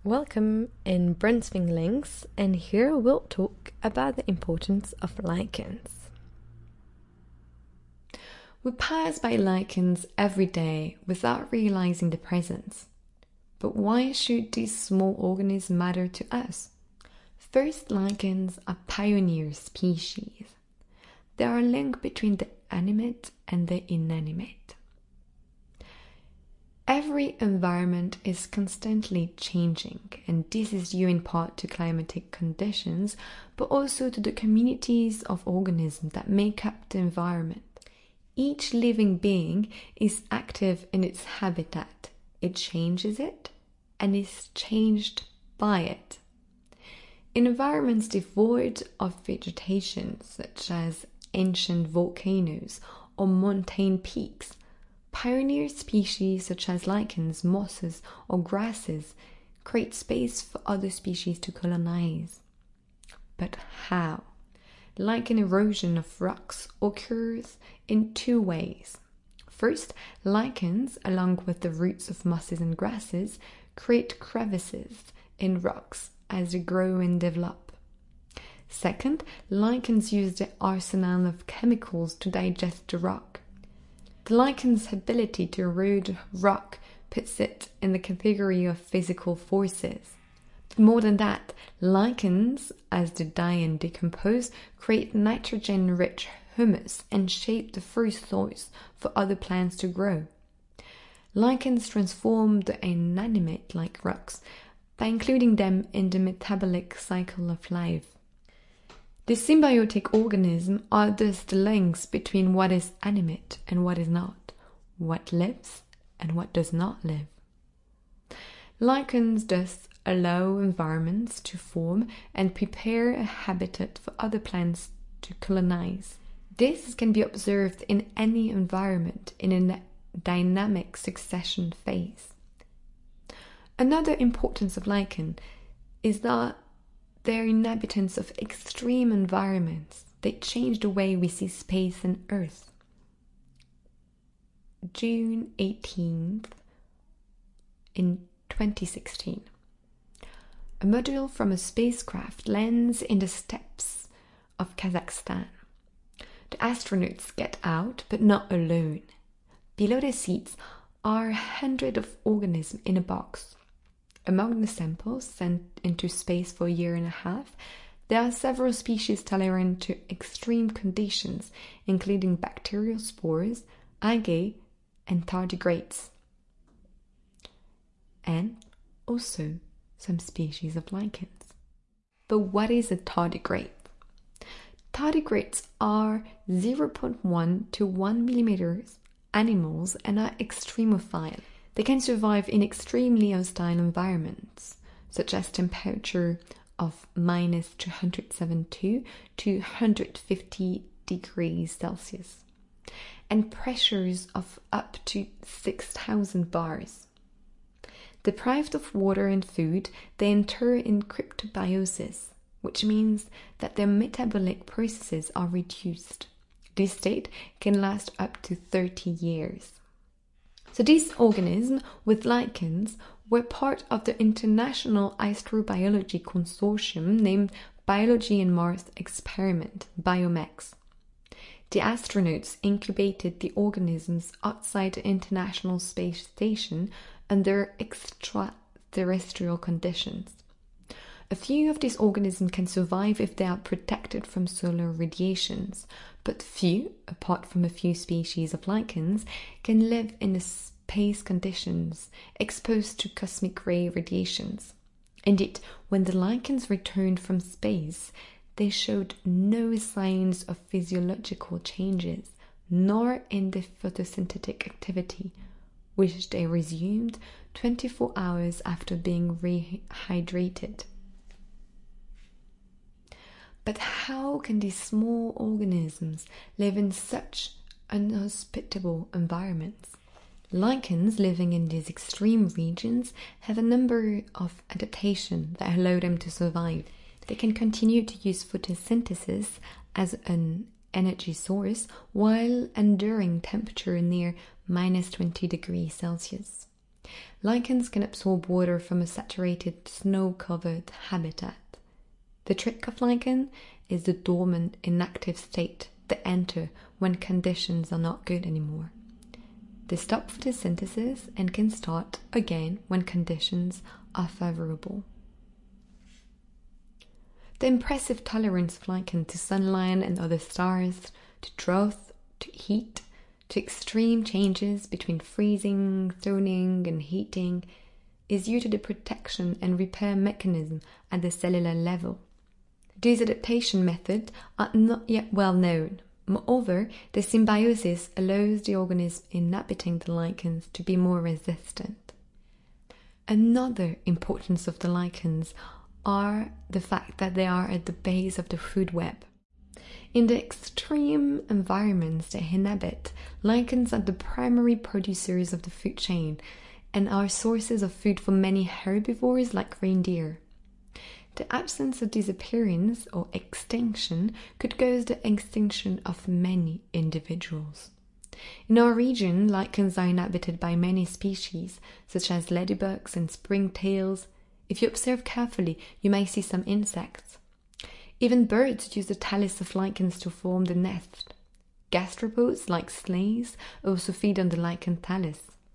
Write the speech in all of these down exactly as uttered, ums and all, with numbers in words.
Welcome in Brunswick Links, and here we'll talk about the importance of lichens. We pass by lichens every day without realizing the presence. But why should these small organisms matter to us? First, lichens are pioneer species. They are a link between the animate and the inanimate. Every environment is constantly changing, and this is due in part to climatic conditions, but also to the communities of organisms that make up the environment. Each living being is active in its habitat. It changes it and is changed by it. In environments devoid of vegetation, such as ancient volcanoes or mountain peaks, pioneer species such as lichens, mosses, or grasses create space for other species to colonize. But how? Lichen erosion of rocks occurs in two ways. First, lichens, along with the roots of mosses and grasses, create crevices in rocks as they grow and develop. Second, lichens use the arsenal of chemicals to digest the rock. The lichen's ability to erode rock puts it in the category of physical forces. But more than that, lichens, as they die and decompose, create nitrogen-rich humus and shape the first soils for other plants to grow. Lichens transform the inanimate like rocks by including them in the metabolic cycle of life. The symbiotic organisms are thus the links between what is animate and what is not, what lives and what does not live. Lichens thus allow environments to form and prepare a habitat for other plants to colonize. This can be observed in any environment in a dynamic succession phase. Another importance of lichen is that they are inhabitants of extreme environments. They change the way we see space and Earth. June eighteenth in twenty sixteen. A module from a spacecraft lands in the steppes of Kazakhstan. The astronauts get out, but not alone. Below the seats are hundreds of organisms in a box. Among the samples sent into space for a year and a half, there are several species tolerant to extreme conditions, including bacterial spores, algae, and tardigrades, and also some species of lichens. But what is a tardigrade? Tardigrades are zero point one to one millimeters animals and are extremophile. They can survive in extremely hostile environments, such as temperature of minus two hundred seventy-two to one hundred fifty degrees Celsius, and pressures of up to six thousand bars. Deprived of water and food, they enter in cryptobiosis, which means that their metabolic processes are reduced. This state can last up to thirty years. So these organisms with lichens were part of the International Astrobiology Consortium named Biology in Mars Experiment, BIOMEX. The astronauts incubated the organisms outside the International Space Station under extraterrestrial conditions. A few of these organisms can survive if they are protected from solar radiations, but few, apart from a few species of lichens, can live in space conditions exposed to cosmic ray radiations. Indeed, when the lichens returned from space, they showed no signs of physiological changes, nor in the photosynthetic activity, which they resumed twenty-four hours after being rehydrated. But how can these small organisms live in such inhospitable environments? Lichens living in these extreme regions have a number of adaptations that allow them to survive. They can continue to use photosynthesis as an energy source while enduring temperature near minus twenty degrees Celsius. Lichens can absorb water from a saturated, snow-covered habitat. The trick of lichen is the dormant, inactive state they enter when conditions are not good anymore. They stop photosynthesis and can start again when conditions are favorable. The impressive tolerance of lichen to sunlight and other stars, to drought, to heat, to extreme changes between freezing, thawing, and heating is due to the protection and repair mechanism at the cellular level. These adaptation methods are not yet well known. Moreover, the symbiosis allows the organism inhabiting the lichens to be more resistant. Another importance of the lichens are the fact that they are at the base of the food web. In the extreme environments they inhabit, lichens are the primary producers of the food chain and are sources of food for many herbivores like reindeer. The absence of disappearance or extinction could cause the extinction of many individuals. In our region, lichens are inhabited by many species, such as ladybugs and springtails. If you observe carefully, you may see some insects. Even birds use the thallus of lichens to form the nest. Gastropods, like snails, also feed on the lichen thallus.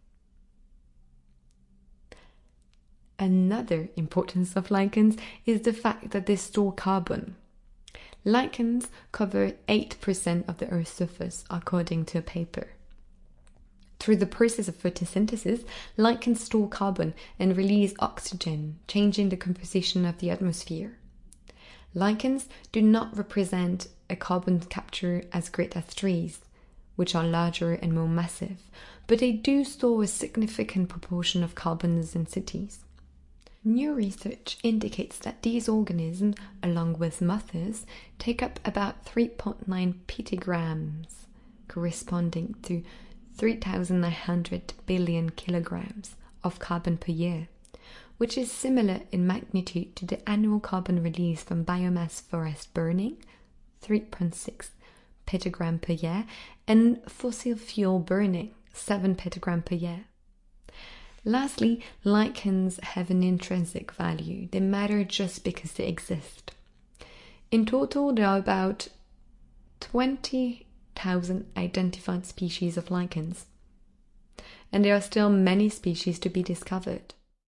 Another importance of lichens is the fact that they store carbon. Lichens cover eight percent of the Earth's surface, according to a paper. Through the process of photosynthesis, lichens store carbon and release oxygen, changing the composition of the atmosphere. Lichens do not represent a carbon capture as great as trees, which are larger and more massive, but they do store a significant proportion of carbons in cities. New research indicates that these organisms, along with moths, take up about three point nine petagrams, corresponding to three thousand nine hundred billion kilograms of carbon per year, which is similar in magnitude to the annual carbon release from biomass forest burning, three point six petagram per year, and fossil fuel burning, seven petagram per year. Lastly, lichens have an intrinsic value. They matter just because they exist. In total, there are about twenty thousand identified species of lichens, and there are still many species to be discovered.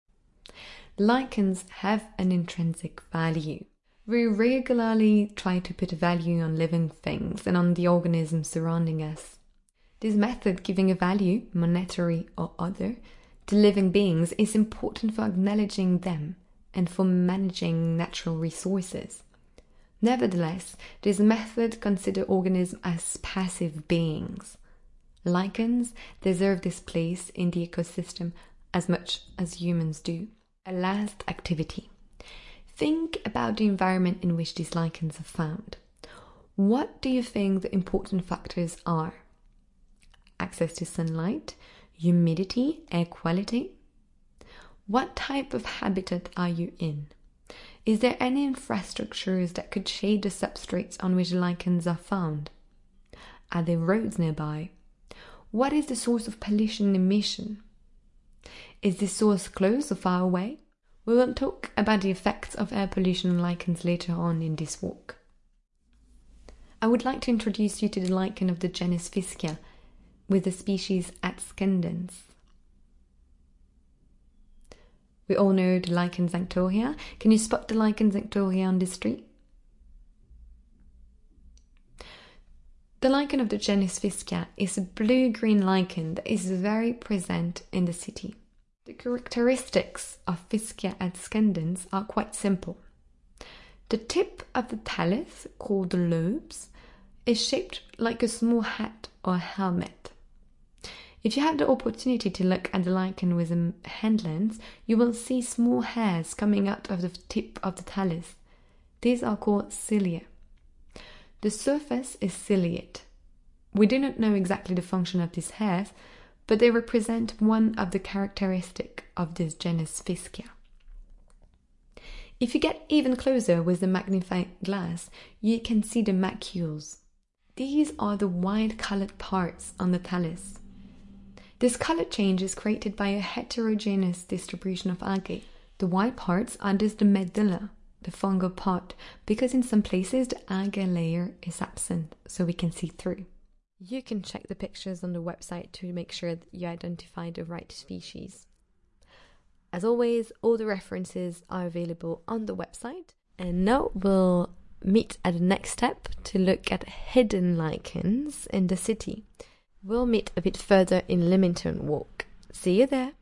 Lichens have an intrinsic value. We regularly try to put a value on living things and on the organisms surrounding us. This method, giving a value, monetary or other, to living beings is important for acknowledging them and for managing natural resources. Nevertheless, this method considers organisms as passive beings. Lichens deserve this place in the ecosystem as much as humans do. A last activity. Think about the environment in which these lichens are found. What do you think the important factors are? Access to sunlight, humidity, air quality? What type of habitat are you in? Is there any infrastructures that could shade the substrates on which lichens are found? Are there roads nearby? What is the source of pollution emission? Is this source close or far away? We will talk about the effects of air pollution on lichens later on in this walk. I would like to introduce you to the lichen of the genus Fischia with the species Adscendens. We all know the lichen Xanthorrhea. Can you spot the lichen Xanthorrhea on this tree? The lichen of the genus Fischia is a blue-green lichen that is very present in the city. The characteristics of Fischia adscendens are quite simple. The tip of the thallus, called the lobes, is shaped like a small hat or helmet. If you have the opportunity to look at the lichen with a hand lens, you will see small hairs coming out of the tip of the thallus. These are called cilia. The surface is ciliate. We do not know exactly the function of these hairs, but they represent one of the characteristics of this genus Fischia. If you get even closer with the magnifying glass, you can see the macules. These are the white colored parts on the thallus. This color change is created by a heterogeneous distribution of algae. The white parts are just the medulla, the fungal part, because in some places the algae layer is absent, so we can see through. You can check the pictures on the website to make sure that you identify the right species. As always, all the references are available on the website. And now we'll meet at the next step to look at hidden lichens in the city. We'll meet a bit further in Leamington Walk. See you there!